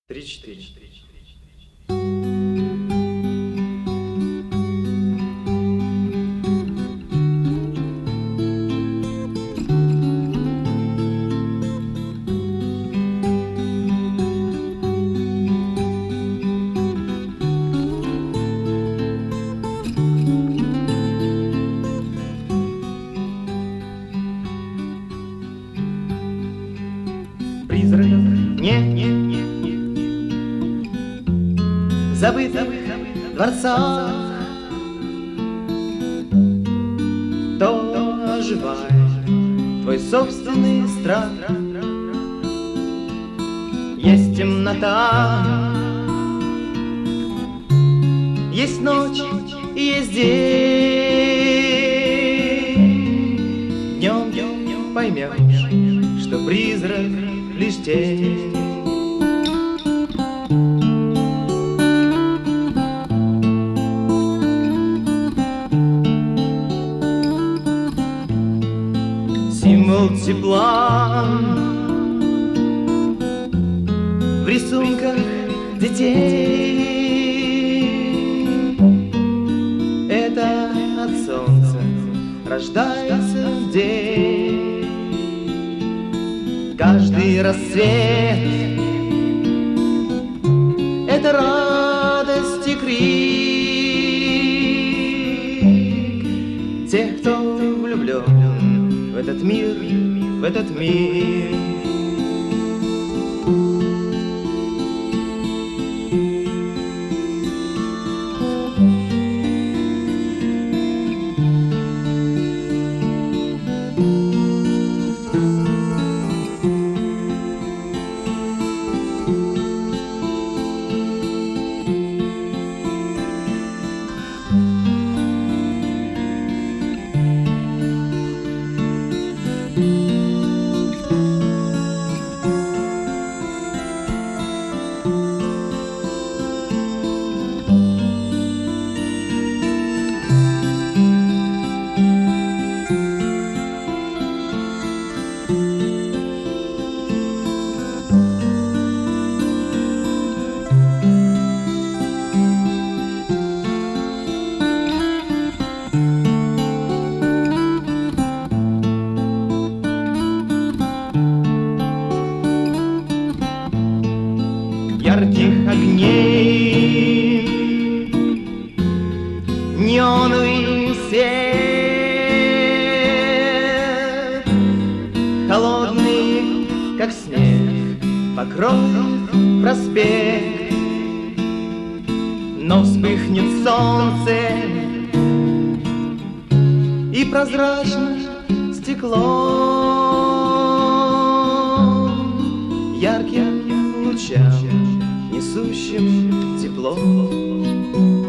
3-4. Призрак забытых дворцах, то оживает твой собственный страх. Есть темнота, есть ночь и есть день. Днем поймешь, что призрак лишь тень. Символ тепла в рисунках детей. Это от солнца рождается день. Каждый рассвет — это радость и крик тех, кто влюблен в этот мир, в этот мир. Ярких огней, неоновый свет, холодный, как снег, покроет проспект. Но вспыхнет солнце, и прозрачно стекло ярким лучам, несущим тепло.